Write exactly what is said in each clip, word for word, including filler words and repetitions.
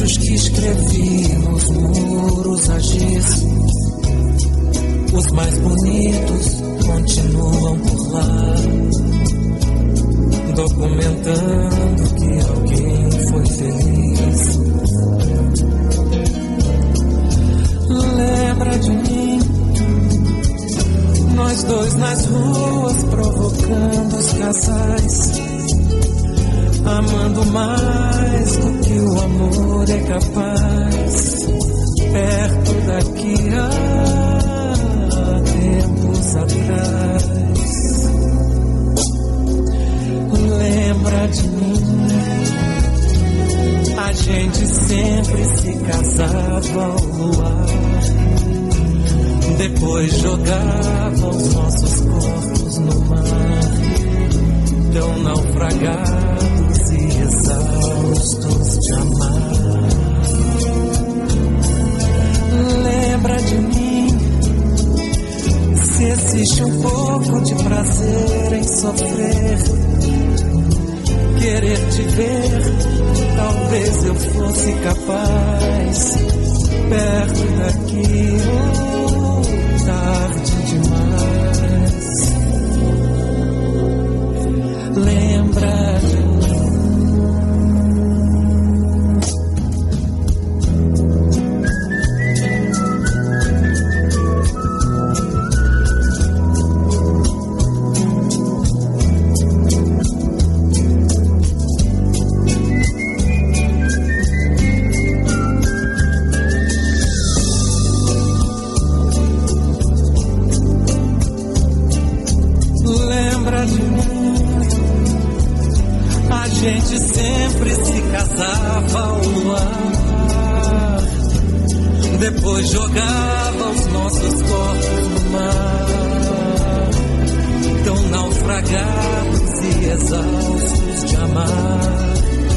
beijos que escrevi nos muros a giz. Os mais bonitos continuam por lá, documentando que alguém foi feliz. Lembra de mim, nós dois nas ruas provocando os casais, amando mais do que o amor é capaz. Perto daqui há tempos atrás. Lembra de mim, a gente sempre se casava ao luar, depois jogava os nossos corpos no mar, tão naufragados e exaustos de amar. Lembra de mim, se existe um pouco de prazer em sofrer, querer te ver, talvez eu fosse capaz. Perto daqui, oh, tarde demais. Lembra de mim. A gente sempre se casava ao luar, depois jogava os nossos corpos no mar, tão naufragados e exaustos de amar.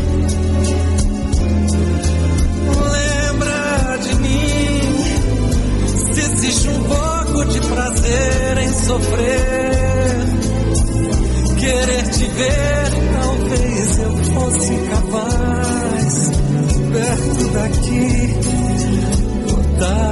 Lembra de mim, se existe um pouco de prazer em sofrer, querer te ver, talvez eu fosse capaz. Perto daqui, tarde